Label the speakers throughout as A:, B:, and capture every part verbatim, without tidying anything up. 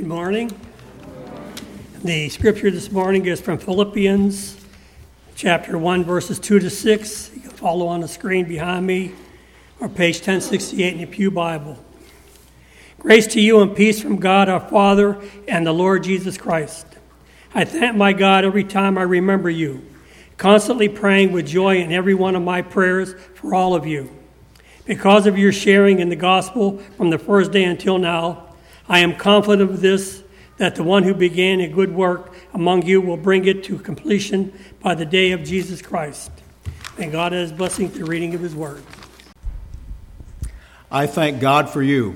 A: morning. The scripture this morning is from Philippians chapter one, verses two to six. You can follow on the screen behind me, or page ten sixty-eight in the Pew Bible. Grace to you and peace from God our Father and the Lord Jesus Christ. I thank my God every time I remember you, constantly praying with joy in every one of my prayers for all of you. Because of your sharing in the gospel from the first day until now, I am confident of this, that the one who began a good work among you will bring it to completion by the day of Jesus Christ. May God add his blessing to the reading of his word.
B: I thank God for you.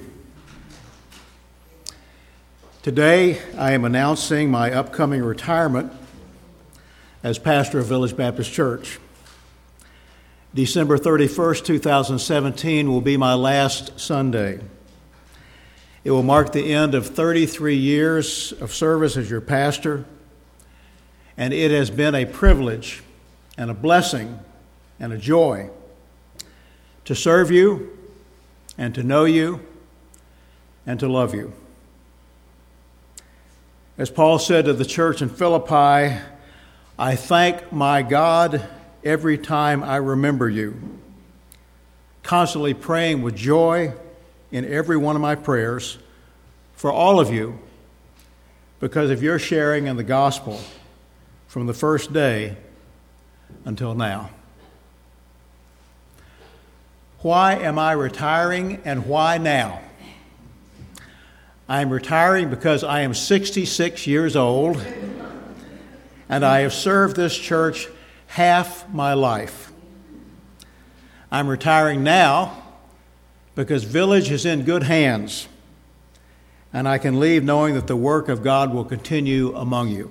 B: Today, I am announcing my upcoming retirement as pastor of Village Baptist Church. December thirty-first, twenty seventeen will be my last Sunday. It will mark the end of thirty-three years of service as your pastor, and it has been a privilege and a blessing and a joy to serve you and to know you and to love you. As Paul said to the church in Philippi, I thank my God every time I remember you, constantly praying with joy in every one of my prayers for all of you because of your sharing in the gospel from the first day until now. Why am I retiring and why now? I am retiring because I am sixty-six years old and I have served this church half my life. I'm retiring now because Village is in good hands, and I can leave knowing that the work of God will continue among you.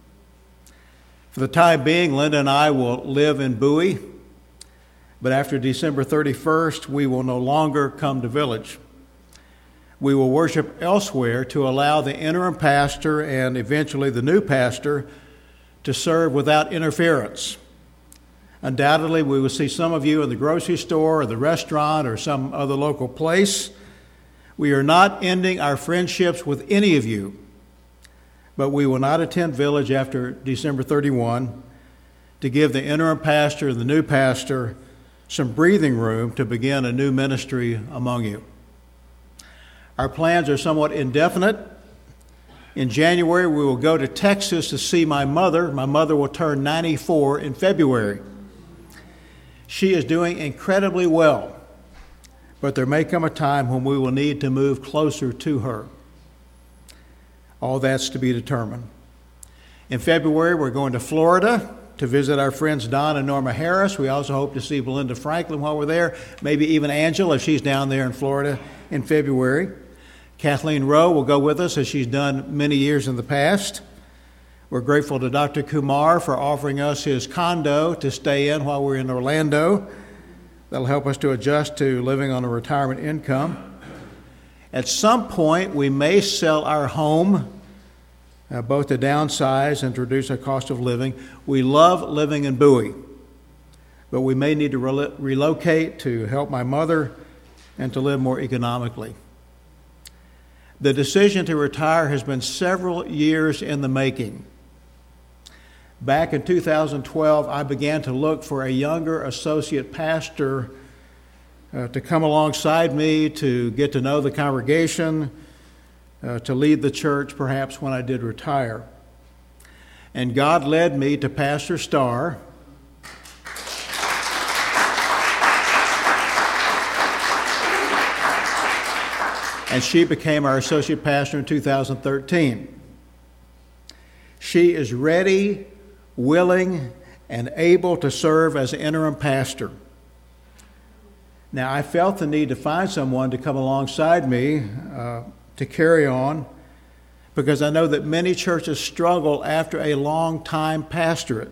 B: For the time being, Linda and I will live in Bowie, but after December thirty-first, we will no longer come to Village. We will worship elsewhere to allow the interim pastor and eventually the new pastor to serve without interference. Undoubtedly, we will see some of you in the grocery store or the restaurant or some other local place. We are not ending our friendships with any of you, but we will not attend Village after December thirty-first to give the interim pastor and the new pastor some breathing room to begin a new ministry among you. Our plans are somewhat indefinite. In January, we will go to Texas to see my mother. My mother will turn ninety-four in February. She is doing incredibly well, but there may come a time when we will need to move closer to her. All that's to be determined. In February, we're going to Florida to visit our friends Don and Norma Harris. We also hope to see Belinda Franklin while we're there, maybe even Angela if she's down there in Florida in February. Kathleen Rowe will go with us as she's done many years in the past. We're grateful to Doctor Kumar for offering us his condo to stay in while we're in Orlando. That'll help us to adjust to living on a retirement income. At some point, we may sell our home, uh, both to downsize and to reduce our cost of living. We love living in Bowie, but we may need to re- relocate to help my mother and to live more economically. The decision to retire has been several years in the making. Back in two thousand twelve, I began to look for a younger associate pastor uh, to come alongside me, to get to know the congregation, uh, to lead the church perhaps when I did retire. And God led me to Pastor Starr. And she became our associate pastor in two thousand thirteen. She is ready, willing, and able to serve as an interim pastor. Now, I felt the need to find someone to come alongside me uh, to carry on, because I know that many churches struggle after a long time pastorate.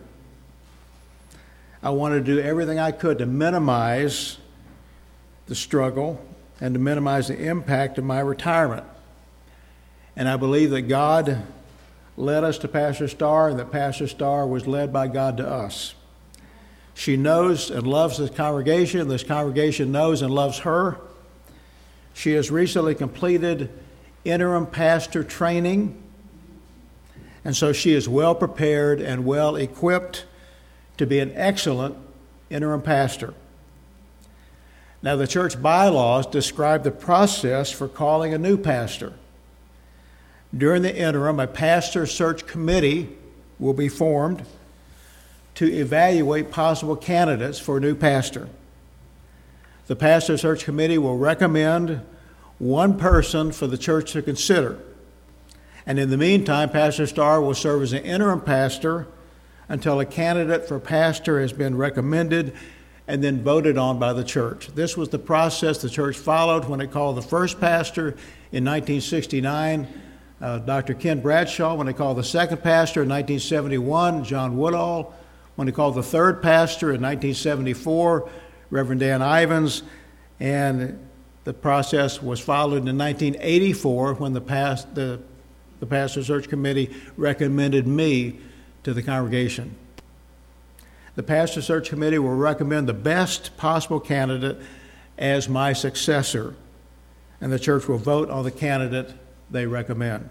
B: I wanted to do everything I could to minimize the struggle and to minimize the impact of my retirement. And I believe that God led us to Pastor Starr and that Pastor Starr was led by God to us. She knows and loves this congregation. This congregation knows and loves her. She has recently completed interim pastor training, and so she is well prepared and well equipped to be an excellent interim pastor. Now, the church bylaws describe the process for calling a new pastor. During the interim, a pastor search committee will be formed to evaluate possible candidates for a new pastor. The pastor search committee will recommend one person for the church to consider. And in the meantime, Pastor Starr will serve as an interim pastor until a candidate for pastor has been recommended and then voted on by the church. This was the process the church followed when it called the first pastor in nineteen sixty-nine, uh, Doctor Ken Bradshaw, when it called the second pastor in nineteen seventy-one, John Woodall, when it called the third pastor in nineteen seventy-four, Reverend Dan Ivins, and the process was followed in nineteen eighty-four when the, past, the, the pastor search committee recommended me to the congregation. The pastor search committee will recommend the best possible candidate as my successor, and the church will vote on the candidate they recommend.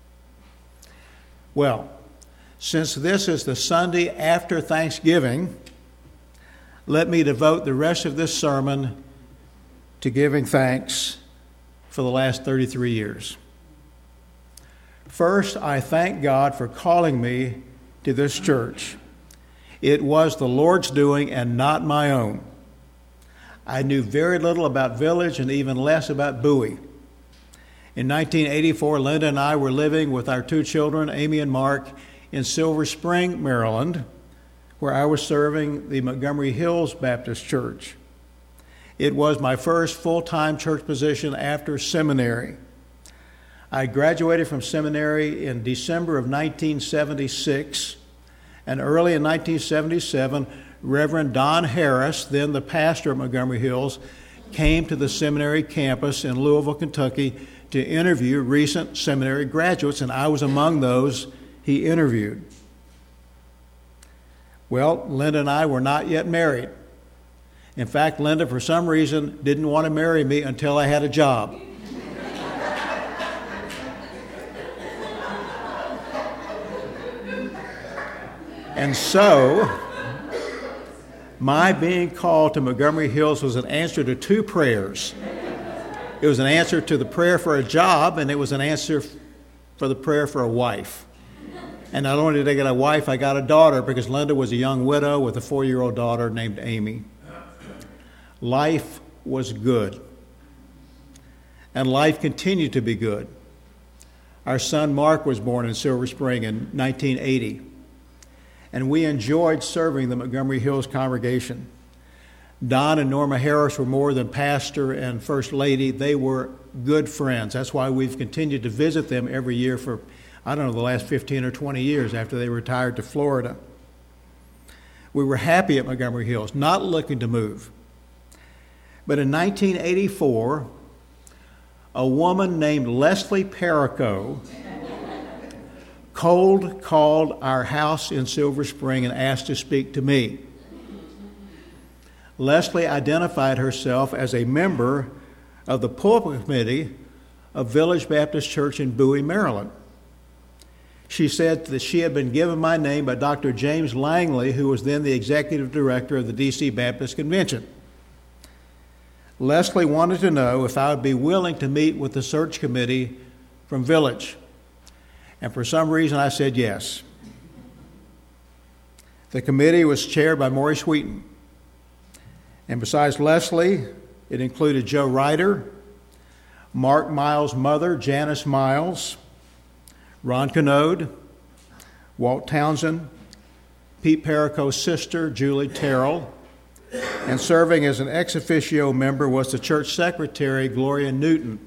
B: Well, since this is the Sunday after Thanksgiving, let me devote the rest of this sermon to giving thanks for the last thirty-three years. First, I thank God for calling me to this church. It was the Lord's doing and not my own. I knew very little about Village and even less about Bowie. In nineteen eighty-four, Linda and I were living with our two children, Amy and Mark, in Silver Spring, Maryland, where I was serving the Montgomery Hills Baptist Church. It was my first full-time church position after seminary. I graduated from seminary in December of nineteen seventy-six, and early in nineteen seventy-seven, Reverend Don Harris, then the pastor of Montgomery Hills, came to the seminary campus in Louisville, Kentucky, to interview recent seminary graduates, and I was among those he interviewed. Well, Linda and I were not yet married. In fact, Linda, for some reason, didn't want to marry me until I had a job. And so, my being called to Montgomery Hills was an answer to two prayers. It was an answer to the prayer for a job, and it was an answer for the prayer for a wife. And not only did I get a wife, I got a daughter, because Linda was a young widow with a four-year-old daughter named Amy. Life was good. And life continued to be good. Our son Mark was born in Silver Spring in nineteen eighty. And we enjoyed serving the Montgomery Hills congregation. Don and Norma Harris were more than pastor and first lady. They were good friends. That's why we've continued to visit them every year for, I don't know, the last fifteen or twenty years after they retired to Florida. We were happy at Montgomery Hills, not looking to move. But in nineteen eighty-four, a woman named Leslie Perico cold called our house in Silver Spring and asked to speak to me. Leslie identified herself as a member of the pulpit committee of Village Baptist Church in Bowie, Maryland. She said that she had been given my name by Doctor James Langley, who was then the executive director of the D C Baptist Convention. Leslie wanted to know if I would be willing to meet with the search committee from Village. And for some reason, I said yes. The committee was chaired by Maurice Wheaton. And besides Leslie, it included Joe Ryder, Mark Miles' mother, Janice Miles, Ron Canode, Walt Townsend, Pete Perico's sister, Julie Terrell, and serving as an ex officio member was the church secretary, Gloria Newton.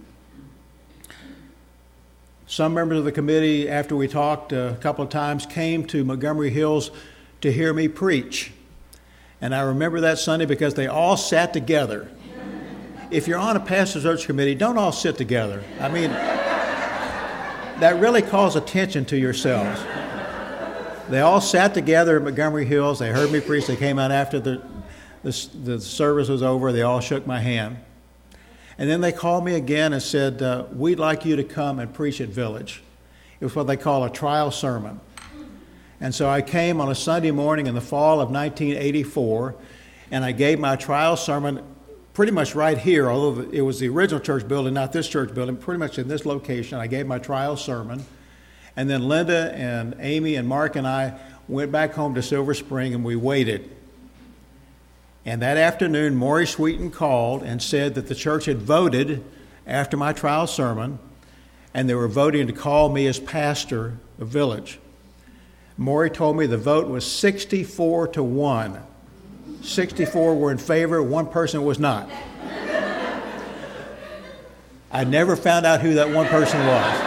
B: Some members of the committee, after we talked a couple of times, came to Montgomery Hills to hear me preach. And I remember that Sunday because they all sat together. If you're on a pastor search committee, don't all sit together. I mean, that really calls attention to yourselves. They all sat together at Montgomery Hills. They heard me preach. They came out after the, the, the service was over. They all shook my hand. And then they called me again and said, uh, we'd like you to come and preach at Village. It was what they call a trial sermon. And so I came on a Sunday morning in the fall of nineteen eighty-four, and I gave my trial sermon pretty much right here, although it was the original church building, not this church building, pretty much in this location. I gave my trial sermon. And then Linda and Amy and Mark and I went back home to Silver Spring, and we waited. And that afternoon, Maury Sweeten called and said that the church had voted after my trial sermon, and they were voting to call me as pastor of Village. Maury told me the vote was sixty-four to one. sixty-four were in favor, one person was not. I never found out who that one person was.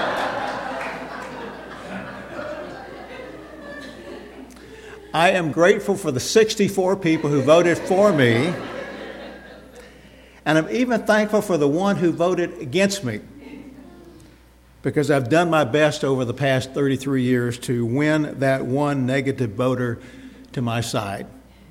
B: I am grateful for the sixty-four people who voted for me, and I'm even thankful for the one who voted against me, because I've done my best over the past thirty-three years to win that one negative voter to my side.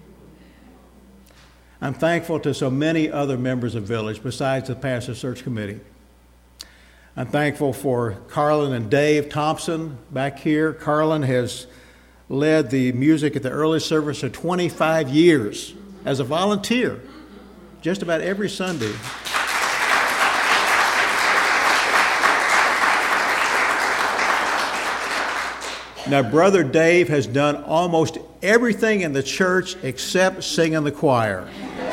B: I'm thankful to so many other members of Village besides the Pastor Search Committee. I'm thankful for Carlin and Dave Thompson back here. Carlin has led the music at the early service for twenty-five years as a volunteer, just about every Sunday. Now, Brother Dave has done almost everything in the church except sing in the choir.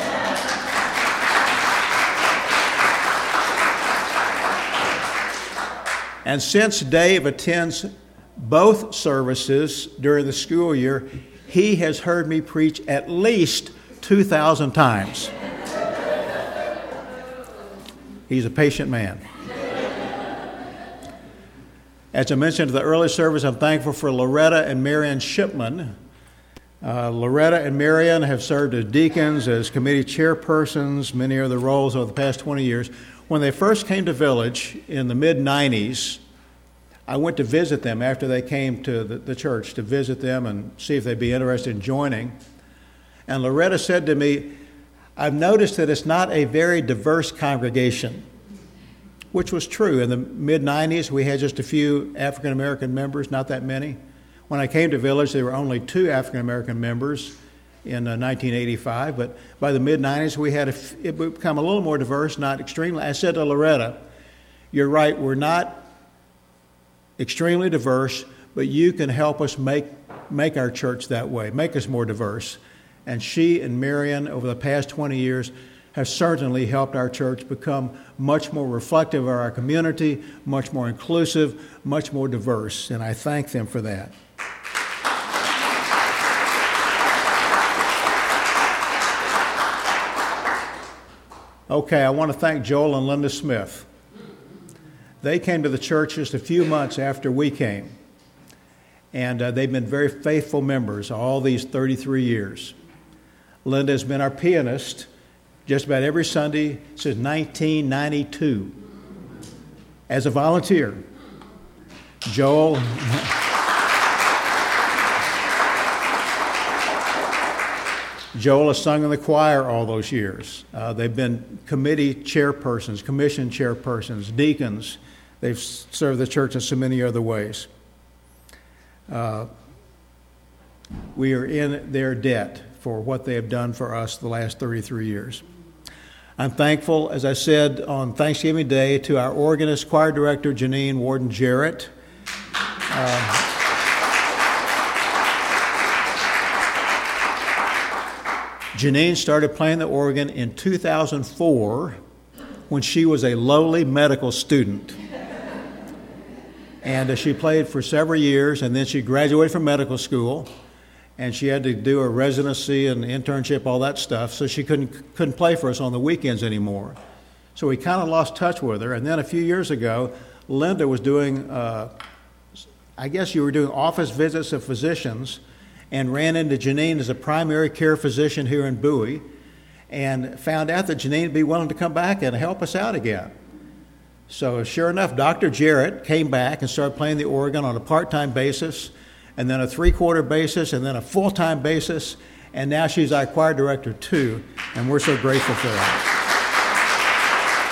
B: And since Dave attends both services during the school year, he has heard me preach at least two thousand times. He's a patient man. As I mentioned at the early service, I'm thankful for Loretta and Marion Shipman. Uh, Loretta and Marion have served as deacons, as committee chairpersons, many other roles over the past twenty years. When they first came to Village in the mid nineties, I went to visit them after they came to the, the church, to visit them and see if they'd be interested in joining. And Loretta said to me, I've noticed that it's not a very diverse congregation, which was true. In the mid nineties, we had just a few African-American members, not that many. When I came to Village, there were only two African-American members in uh, nineteen eighty-five, but by the mid nineties, we had a f- it become a little more diverse, not extremely. I said to Loretta, you're right, we're not extremely diverse, but you can help us make make our church that way, make us more diverse. And she and Marion, over the past twenty years, have certainly helped our church become much more reflective of our community, much more inclusive, much more diverse, and I thank them for that. Okay, I want to thank Joel and Linda Smith. They came to the church just a few months after we came, and uh, they've been very faithful members all these thirty-three years. Linda has been our pianist just about every Sunday since nineteen ninety-two as a volunteer. Joel Joel has sung in the choir all those years. Uh, they've been committee chairpersons, commission chairpersons, deacons. They've served the church in so many other ways. Uh, we are in their debt for what they have done for us the last thirty-three years. I'm thankful, as I said, on Thanksgiving Day to our organist, choir director, Janine Warden Jarrett. Uh, Janine started playing the organ in two thousand four when she was a lowly medical student. And uh, she played for several years, and then she graduated from medical school, and she had to do a residency and internship, all that stuff, so she couldn't couldn't play for us on the weekends anymore. So we kind of lost touch with her. And then a few years ago, Linda was doing, uh, I guess you were doing office visits of physicians, and ran into Janine as a primary care physician here in Bowie, and found out that Janine would be willing to come back and help us out again. So sure enough, Doctor Jarrett came back and started playing the organ on a part-time basis, and then a three-quarter basis, and then a full-time basis, and now she's our choir director too, and we're so grateful for that.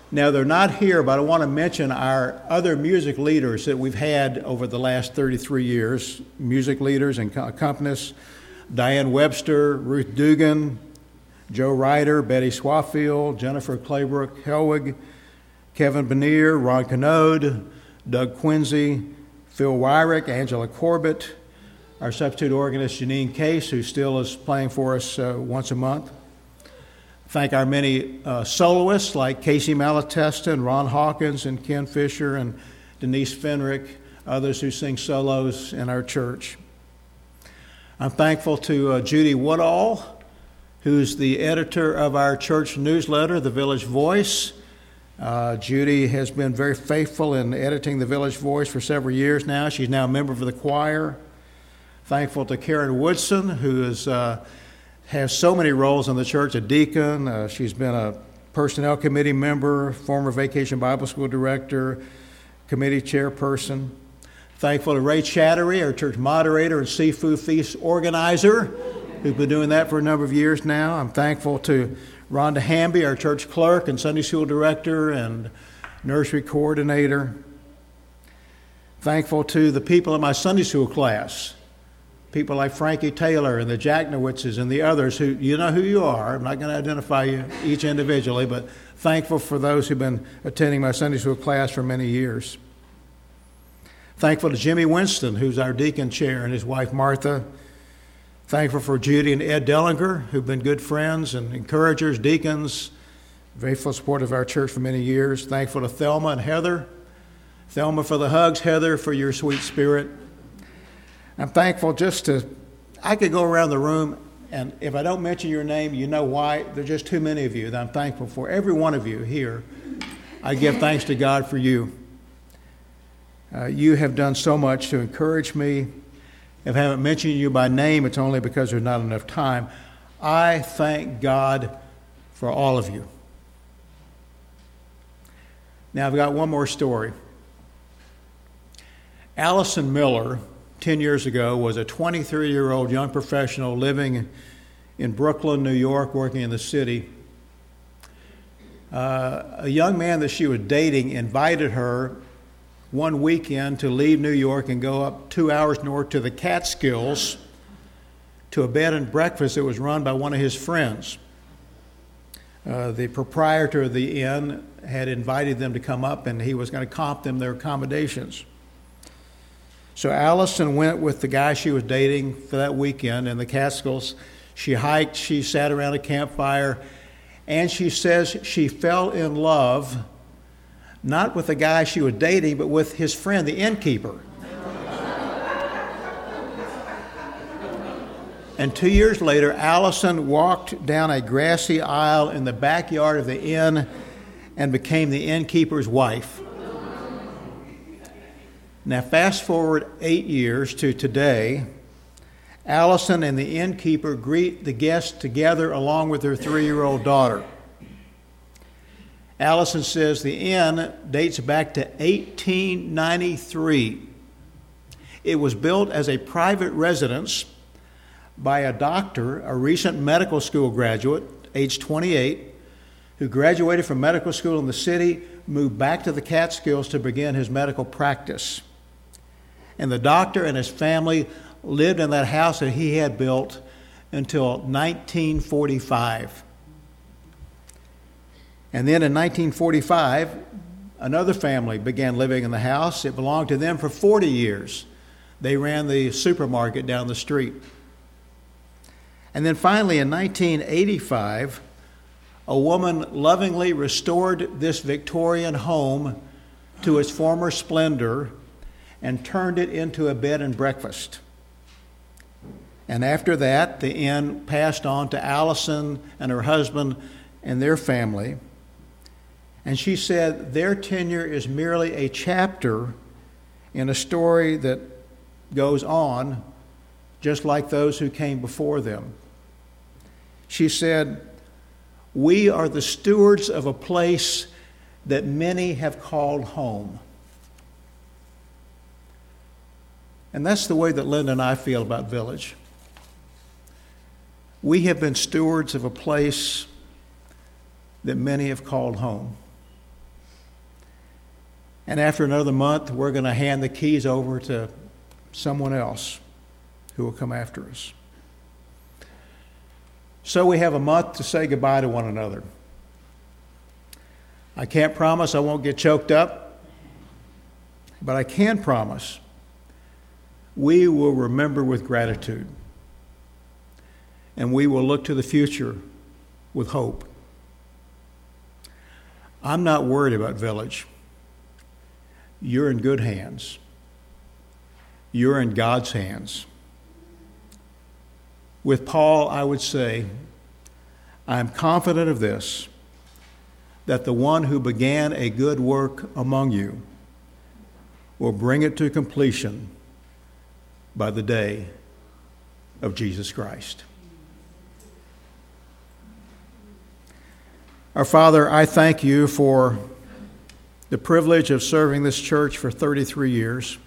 B: Now, they're not here, but I want to mention our other music leaders that we've had over the last thirty-three years, music leaders and accompanists: Diane Webster, Ruth Dugan, Joe Ryder, Betty Swafield, Jennifer Claybrook Helwig, Kevin Benier, Ron Canode, Doug Quincy, Phil Wyrick, Angela Corbett, our substitute organist Janine Case, who still is playing for us uh, once a month. Thank our many uh, soloists like Casey Malatesta and Ron Hawkins and Ken Fisher and Denise Fenrick, others who sing solos in our church. I'm thankful to uh, Judy Woodall, who's the editor of our church newsletter, The Village Voice. Uh, Judy has been very faithful in editing The Village Voice for several years now. She's now a member of the choir. Thankful to Karen Woodson, who is uh, has so many roles in the church, a deacon. Uh, she's been a personnel committee member, former Vacation Bible School director, committee chairperson. Thankful to Ray Chattery, our church moderator and seafood feast organizer, who's been doing that for a number of years now. I'm thankful to Rhonda Hamby, our church clerk and Sunday school director and nursery coordinator. Thankful to the people in my Sunday school class, people like Frankie Taylor and the Jacknowitzes and the others who, you know who you are. I'm not going to identify you each individually, but thankful for those who've been attending my Sunday school class for many years. Thankful to Jimmy Winston, who's our deacon chair, and his wife Martha. Thankful for Judy and Ed Dellinger, who've been good friends and encouragers, deacons, faithful support of our church for many years. Thankful to Thelma and Heather. Thelma for the hugs, Heather for your sweet spirit. I'm thankful just to, I could go around the room, and if I don't mention your name, you know why. There's just too many of you that I'm thankful for. Every one of you here, I give thanks to God for you. Uh, you have done so much to encourage me. If I haven't mentioned you by name, it's only because there's not enough time. I thank God for all of you. Now, I've got one more story. Allison Miller, ten years ago, was a twenty-three-year-old young professional living in Brooklyn, New York, working in the city. Uh, a young man that she was dating invited her one weekend to leave New York and go up two hours north to the Catskills to a bed and breakfast that was run by one of his friends. Uh, the proprietor of the inn had invited them to come up, and he was going to comp them their accommodations. So Allison went with the guy she was dating for that weekend in the Catskills. She hiked, she sat around a campfire, and she says she fell in love not with the guy she was dating, but with his friend, the innkeeper. And two years later, Allison walked down a grassy aisle in the backyard of the inn and became the innkeeper's wife. Now, fast forward eight years to today, Allison and the innkeeper greet the guests together along with her three-year-old daughter. Allison says the inn dates back to eighteen ninety-three. It was built as a private residence by a doctor, a recent medical school graduate, age twenty-eight, who graduated from medical school in the city, moved back to the Catskills to begin his medical practice. And the doctor and his family lived in that house that he had built until nineteen forty-five. And then in nineteen forty-five, another family began living in the house. It belonged to them for forty years. They ran the supermarket down the street. And then finally in nineteen eighty-five, a woman lovingly restored this Victorian home to its former splendor and turned it into a bed and breakfast. And after that, the inn passed on to Allison and her husband and their family. And she said their tenure is merely a chapter in a story that goes on, just like those who came before them. She said, "We are the stewards of a place that many have called home." And that's the way that Linda and I feel about Village. We have been stewards of a place that many have called home. And after another month, we're going to hand the keys over to someone else who will come after us. So we have a month to say goodbye to one another. I can't promise I won't get choked up, but I can promise we will remember with gratitude, and we will look to the future with hope. I'm not worried about Village. You're in good hands. You're in God's hands. With Paul, I would say, I am confident of this, that the one who began a good work among you will bring it to completion by the day of Jesus Christ. Our Father, I thank you for the privilege of serving this church for thirty-three years.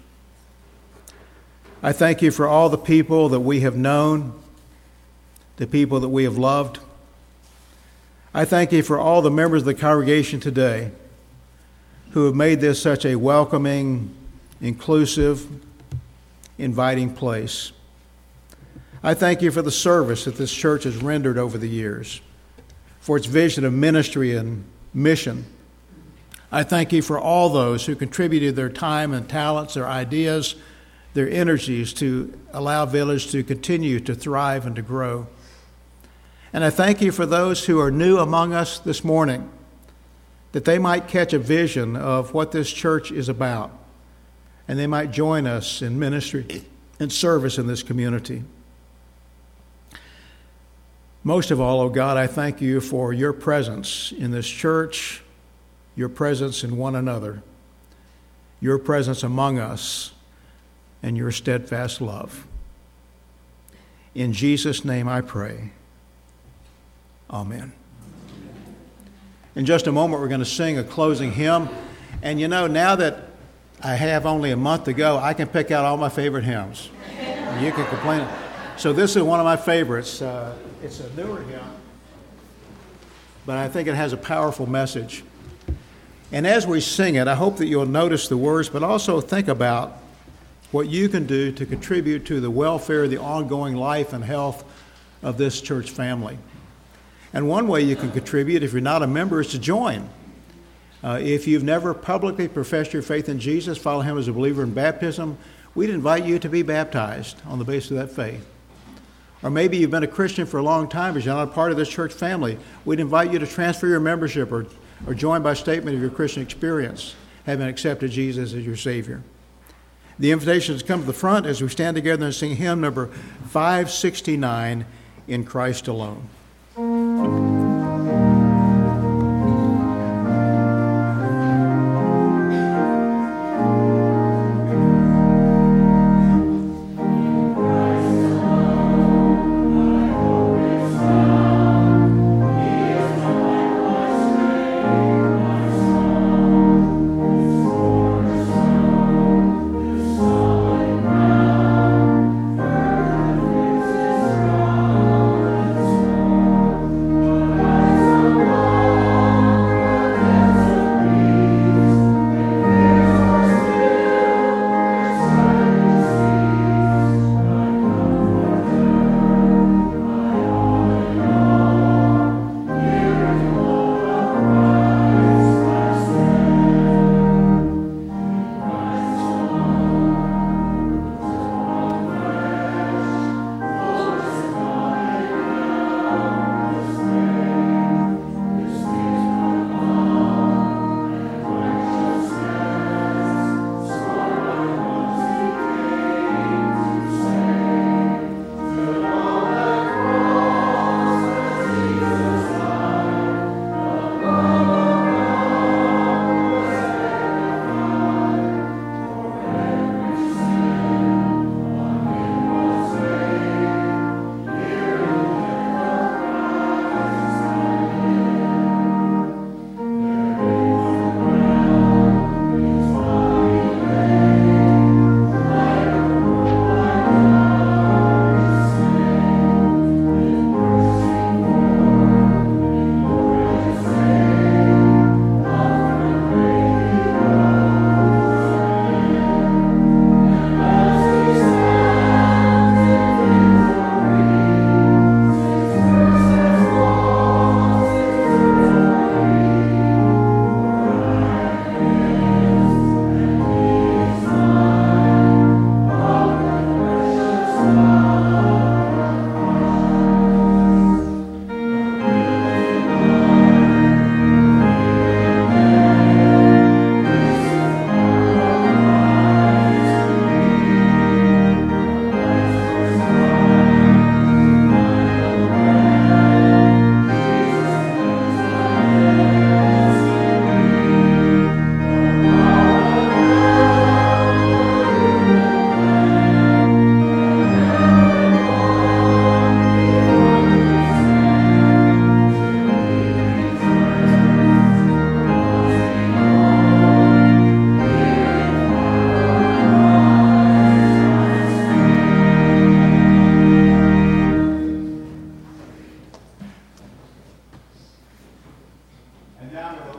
B: I thank you for all the people that we have known, the people that we have loved. I thank you for all the members of the congregation today who have made this such a welcoming, inclusive, inviting place. I thank you for the service that this church has rendered over the years, for its vision of ministry and mission. I thank you for all those who contributed their time and talents, their ideas, their energies to allow Village to continue to thrive and to grow. And I thank you for those who are new among us this morning, that they might catch a vision of what this church is about, and they might join us in ministry and service in this community. Most of all, oh God, I thank you for your presence in this church, your presence in one another, your presence among us, and your steadfast love. In Jesus' name I pray. Amen. In just a moment, we're going to sing a closing hymn. And you know, now that I have only a month to go, I can pick out all my favorite hymns. You can complain. So this is one of my favorites. Uh, it's a newer hymn, but I think it has a powerful message. And as we sing it, I hope that you'll notice the words, but also think about what you can do to contribute to the welfare, the ongoing life and health of this church family. And one way you can contribute, if you're not a member, is to join. Uh, if you've never publicly professed your faith in Jesus, follow him as a believer in baptism, we'd invite you to be baptized on the basis of that faith. Or maybe you've been a Christian for a long time, but you're not a part of this church family. We'd invite you to transfer your membership or, or join by statement of your Christian experience, having accepted Jesus as your Savior. The invitation is to come to the front as we stand together and sing hymn number five sixty-nine, In Christ Alone.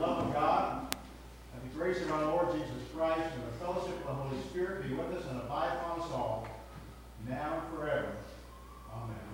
B: love of God, and the grace of our Lord Jesus Christ, and the fellowship of the Holy Spirit be with us and abide upon us all, now and forever. Amen.